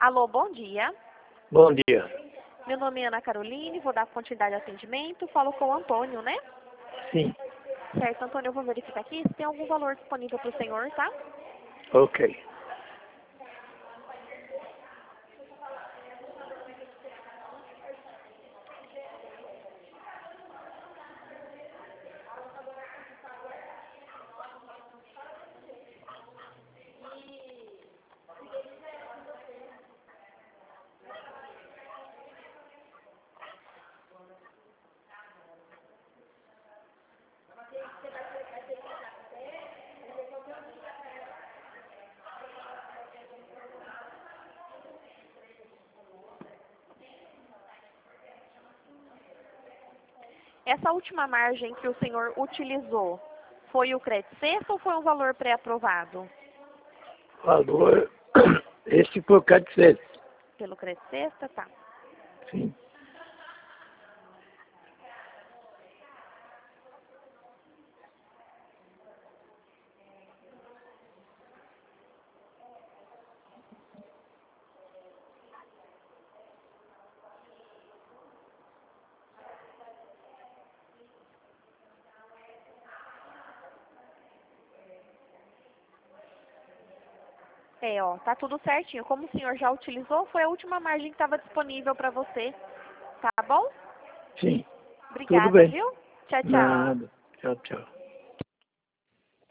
Alô, bom dia. Bom dia. Meu nome é Ana Caroline, vou dar continuidade ao atendimento. Falo com o Antônio, né? Sim. Certo, Antônio, eu vou verificar aqui se tem algum valor disponível para o senhor, tá? Ok. Essa última margem que o senhor utilizou, foi o crédito sexta ou foi um valor pré-aprovado? Valor. Este foi o CAD-7. Pelo crédito sexta, tá. Sim. Ó, tá tudo certinho. Como o senhor já utilizou, foi a última margem que estava disponível para você. Tá bom? Sim. Tudo Obrigada, bem. viu? Tchau, tchau. Nada. Tchau, tchau.